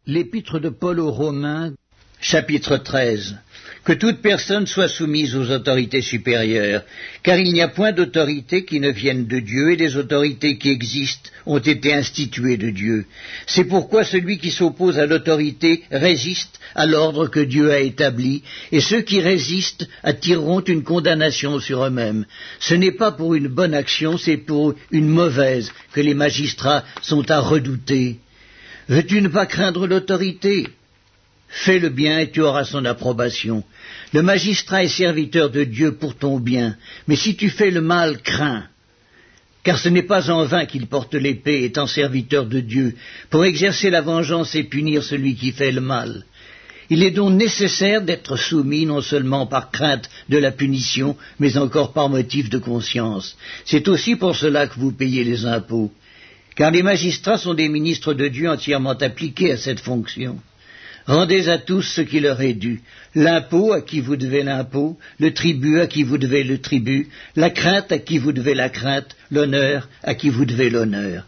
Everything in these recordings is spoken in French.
L'Épître de Paul aux Romains, chapitre 13. Que toute personne soit soumise aux autorités supérieures, car il n'y a point d'autorité qui ne vienne de Dieu, et les autorités qui existent ont été instituées de Dieu. C'est pourquoi celui qui s'oppose à l'autorité résiste à l'ordre que Dieu a établi, et ceux qui résistent attireront une condamnation sur eux-mêmes. Ce n'est pas pour une bonne action, c'est pour une mauvaise que les magistrats sont à redouter. Veux-tu ne pas craindre l'autorité ? Fais le bien et tu auras son approbation. Le magistrat est serviteur de Dieu pour ton bien, mais si tu fais le mal, crains. Car ce n'est pas en vain qu'il porte l'épée, étant serviteur de Dieu, pour exercer la vengeance et punir celui qui fait le mal. Il est donc nécessaire d'être soumis non seulement par crainte de la punition, mais encore par motif de conscience. C'est aussi pour cela que vous payez les impôts. Car les magistrats sont des ministres de Dieu entièrement appliqués à cette fonction. Rendez à tous ce qui leur est dû, l'impôt à qui vous devez l'impôt, le tribut à qui vous devez le tribut, la crainte à qui vous devez la crainte, l'honneur à qui vous devez l'honneur.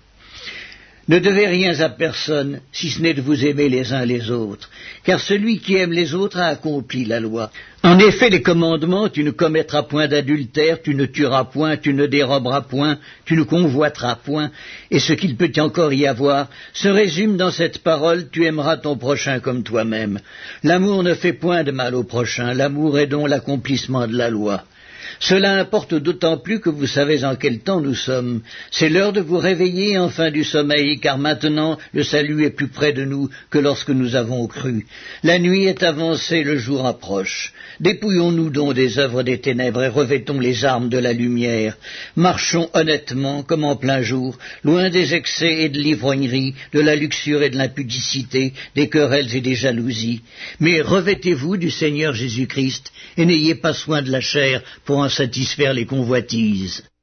Ne devez rien à personne, si ce n'est de vous aimer les uns les autres, car celui qui aime les autres a accompli la loi. En effet, les commandements, tu ne commettras point d'adultère, tu ne tueras point, tu ne déroberas point, tu ne convoiteras point, et ce qu'il peut encore y avoir, se résume dans cette parole, tu aimeras ton prochain comme toi-même. L'amour ne fait point de mal au prochain, l'amour est donc l'accomplissement de la loi. Cela importe d'autant plus que vous savez en quel temps nous sommes. C'est l'heure de vous réveiller enfin du sommeil, car maintenant le salut est plus près de nous que lorsque nous avons cru. La nuit est avancée, le jour approche. Dépouillons-nous donc des œuvres des ténèbres et revêtons les armes de la lumière. Marchons honnêtement, comme en plein jour, loin des excès et de l'ivrognerie, de la luxure et de l'impudicité, des querelles et des jalousies. Mais revêtez-vous du Seigneur Jésus-Christ, et n'ayez pas soin de la chair pour en satisfaire les convoitises.